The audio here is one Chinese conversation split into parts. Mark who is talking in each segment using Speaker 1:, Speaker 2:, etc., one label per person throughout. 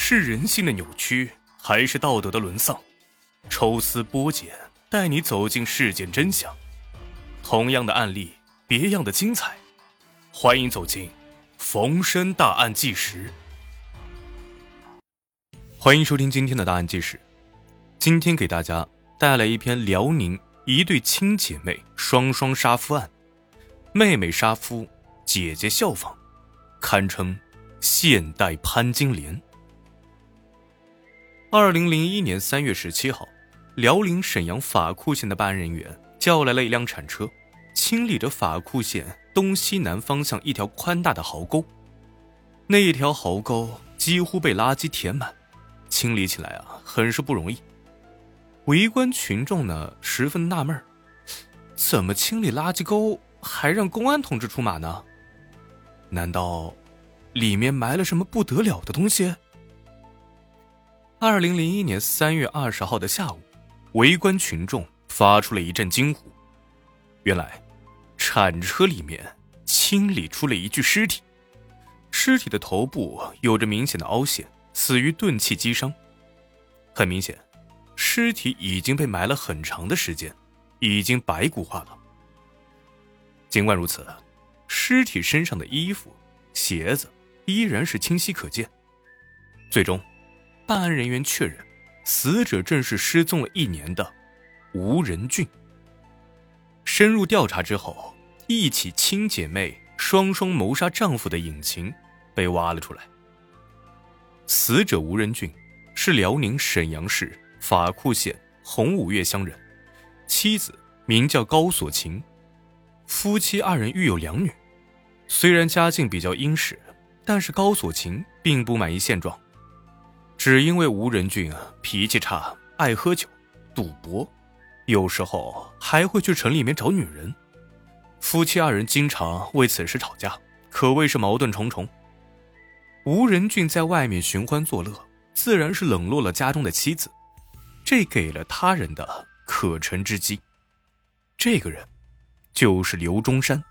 Speaker 1: 是人性的扭曲，还是道德的沦丧？抽丝剥茧，带你走进事件真相。同样的案例，别样的精彩。欢迎走进冯生大案纪实。欢迎收听今天的大案纪实。今天给大家带来一篇辽宁一对亲姐妹双双杀夫案，妹妹杀夫，姐姐效仿，堪称现代潘金莲。2001年3月17号，辽宁沈阳法库县的办案人员叫来了一辆铲车，清理着法库县东西南方向一条宽大的壕沟。那一条壕沟几乎被垃圾填满，清理起来很是不容易。围观群众呢十分纳闷，怎么清理垃圾沟还让公安同志出马呢？难道里面埋了什么不得了的东西？2001年3月20号的下午，围观群众发出了一阵惊呼。原来铲车里面清理出了一具尸体，尸体的头部有着明显的凹陷，死于钝器击伤。很明显，尸体已经被埋了很长的时间，已经白骨化了。尽管如此，尸体身上的衣服、鞋子依然是清晰可见。最终办案人员确认，死者正是失踪了1年的吴仁俊。深入调查之后，一起亲姐妹双双谋杀丈夫的隐情被挖了出来。死者吴仁俊是辽宁沈阳市法库县洪武岳乡人，妻子名叫高锁琴，夫妻2人育有2女。虽然家境比较殷实，但是高锁琴并不满意现状。只因为吴仁俊脾气差，爱喝酒、赌博，有时候还会去城里面找女人。夫妻2人经常为此事吵架，可谓是矛盾重重。吴仁俊在外面寻欢作乐，自然是冷落了家中的妻子，这给了他人的可乘之机。这个人就是刘中山。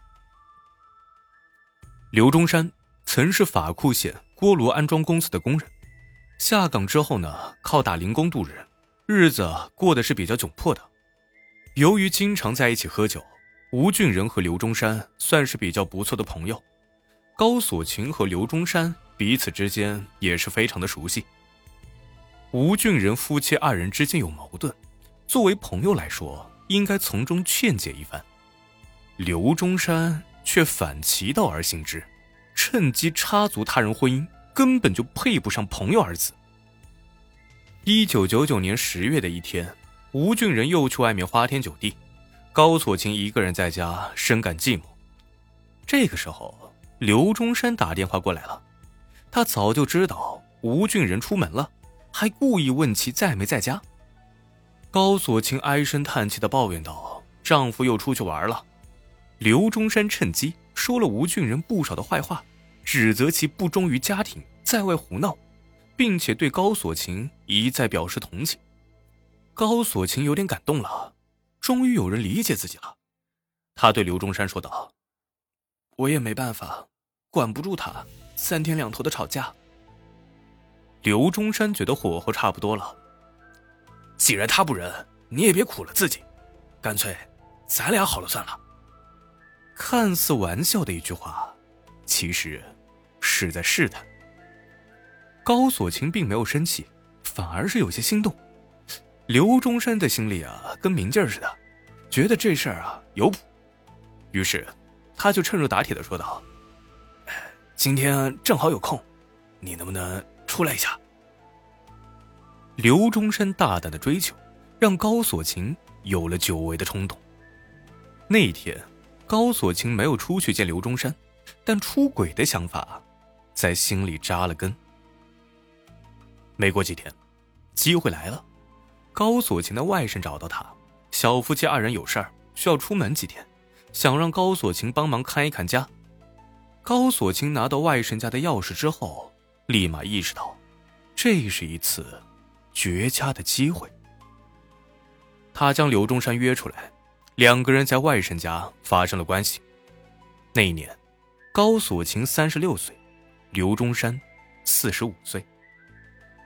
Speaker 1: 刘中山曾是法库县锅炉安装公司的工人，下岗之后呢，靠打零工度日，日子过得是比较窘迫的。由于经常在一起喝酒，吴俊仁和刘中山算是比较不错的朋友。高锁琴和刘中山彼此之间也是非常的熟悉。吴俊仁夫妻2人之间有矛盾，作为朋友来说，应该从中劝解一番。刘中山却反其道而行之，趁机插足他人婚姻，根本就配不上朋友2字。1999年10月的一天，吴俊仁又去外面花天酒地，高锁琴一个人在家深感寂寞。这个时候，刘中山打电话过来了，他早就知道吴俊仁出门了，还故意问其在没在家。高锁琴唉声叹气地抱怨道，丈夫又出去玩了。刘中山趁机说了吴俊仁不少的坏话，指责其不忠于家庭，在外胡闹，并且对高锁琴一再表示同情。高锁琴有点感动了，终于有人理解自己了。他对刘中山说道，我也没办法，管不住他3天2头的吵架。刘中山觉得火候差不多了，既然他不仁，你也别苦了自己，干脆咱俩好了算了。看似玩笑的一句话，其实是在试探。高锁琴并没有生气，反而是有些心动。刘中山的心里跟明镜似的，觉得这事儿有谱。于是他就趁热打铁地说道，今天正好有空，你能不能出来一下？刘中山大胆的追求，让高锁琴有了久违的冲动。那一天，高锁琴没有出去见刘中山，但出轨的想法在心里扎了根。没过几天，机会来了，高锁琴的外甥找到他，小夫妻2人有事儿需要出门几天，想让高锁琴帮忙看一看家。高锁琴拿到外甥家的钥匙之后，立马意识到这是一次绝佳的机会。他将刘中山约出来，2个人在外甥家发生了关系。那一年，高锁琴36岁，刘中山45岁。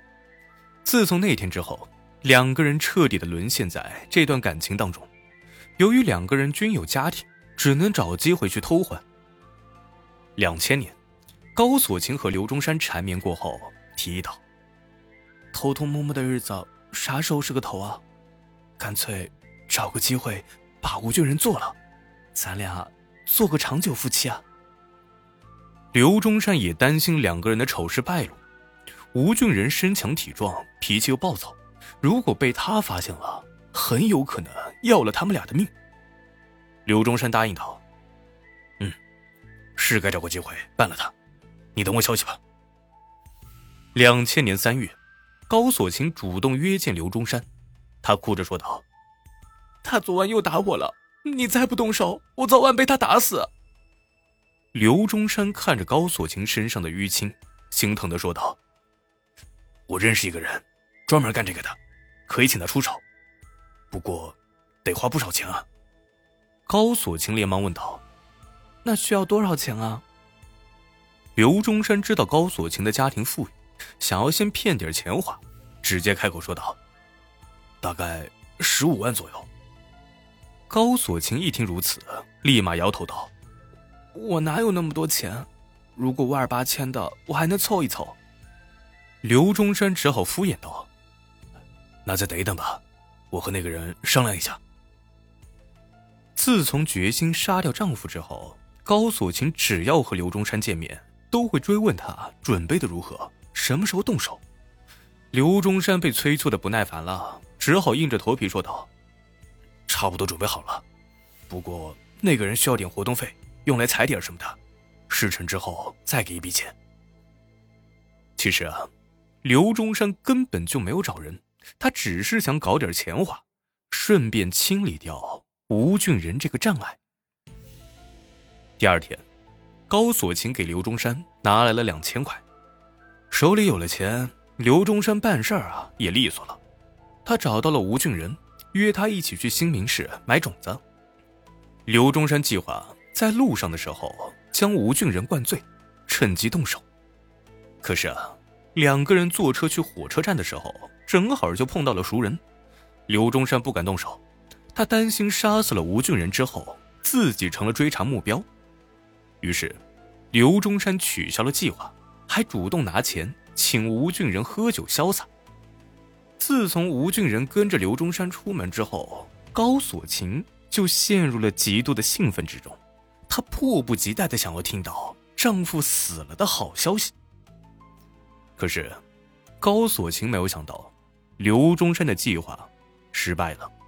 Speaker 1: 自从那天之后，两个人彻底的沦陷在这段感情当中。由于两个人均有家庭，只能找机会去偷欢。2000年，高锁琴和刘中山缠绵过后提议道：偷偷摸摸的日子啥时候是个头啊？干脆找个机会把吴俊仁做了，咱俩做个长久夫妻啊。刘中山也担心两个人的丑事败露，吴俊仁身强体壮，脾气又暴躁，如果被他发现了，很有可能要了他们俩的命。刘中山答应道：是该找个机会办了他，你等我消息吧。2000年3月，高锁琴主动约见刘中山，他哭着说道：他昨晚又打我了，你再不动手，我早晚被他打死。刘中山看着高锁琴身上的淤青，心疼地说道：我认识一个人，专门干这个的，可以请他出手，不过得花不少钱啊。高锁琴连忙问道：那需要多少钱啊？刘中山知道高锁琴的家庭富裕，想要先骗点钱花，直接开口说道：大概15万左右。高锁琴一听如此，立马摇头道：我哪有那么多钱，如果5、8千的我还能凑一凑。刘中山只好敷衍道：那再等一等吧，我和那个人商量一下。自从决心杀掉丈夫之后，高锁琴只要和刘中山见面，都会追问他准备的如何，什么时候动手。刘中山被催促的不耐烦了，只好硬着头皮说道：差不多准备好了，不过那个人需要点活动费，用来踩点什么的，事成之后再给一笔钱。其实啊，刘中山根本就没有找人，他只是想搞点钱花，顺便清理掉吴俊仁这个障碍。第二天，高锁琴给刘中山拿来了2000块，手里有了钱，刘中山办事也利索了。他找到了吴俊仁，约他一起去新民市买种子。刘中山计划在路上的时候将吴俊仁灌醉，趁机动手。可是两个人坐车去火车站的时候，正好就碰到了熟人。刘中山不敢动手，他担心杀死了吴俊仁之后，自己成了追查目标。于是，刘中山取消了计划，还主动拿钱请吴俊仁喝酒潇洒。自从吴俊仁跟着刘中山出门之后，高锁琴就陷入了极度的兴奋之中，她迫不及待地想要听到丈夫死了的好消息。可是，高锁琴没有想到，刘中山的计划失败了。